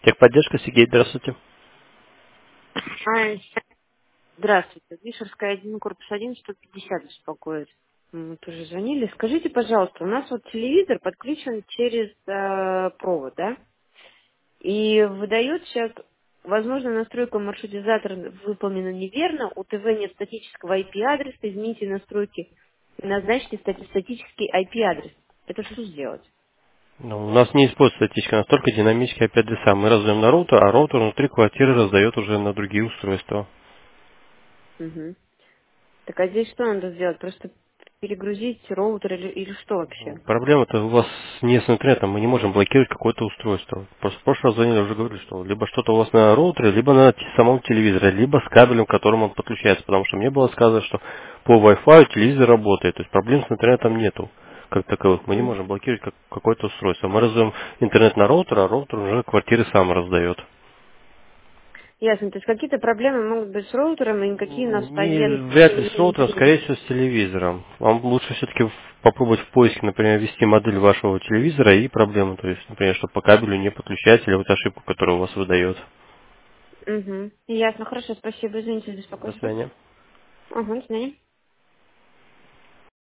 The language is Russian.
Техподдержка, Сергей, здравствуйте. А, Здравствуйте. Вишерская 1, корпус 1, 150 беспокоит. Мы вот уже звонили. Скажите, пожалуйста, у нас вот телевизор подключен через провод, да? И выдает сейчас, возможно, настройка маршрутизатора выполнена неверно, у ТВ нет статического IP-адреса, измените настройки и назначьте статический IP-адрес. Это что сделать? Ну, у нас не используется статичка, настолько динамические IP-адреса. Мы раздаем на роутер, а роутер внутри квартиры раздает уже на другие устройства. Мгм. Так а здесь что надо сделать? Просто перегрузить роутер или что вообще? Проблема-то у вас не с интернетом, мы не можем блокировать какое-то устройство. Просто в прошлый раз звонили, уже говорили, что либо что-то у вас на роутере, либо на самом телевизоре, либо с кабелем, к которому он подключается. Потому что мне было сказано, что по Wi-Fi телевизор работает, то есть проблем с интернетом нету. Как таковых. Мы не можем блокировать какое-то устройство. Мы раздаем интернет на роутер, а роутер уже квартиры сам раздает. Ясно. То есть какие-то проблемы могут быть с роутером, и никакие у нас Не, поездки вряд ли с не роутером, изменят. скорее всего с телевизором. Вам лучше все-таки попробовать в поиске, например, ввести модель вашего телевизора и проблему, то есть, например, что по кабелю не подключается, или вот ошибку, которую у вас выдает. Угу. Ясно. Хорошо. Спасибо. Извините за До беспокойство. свидания. Ага, до свидания.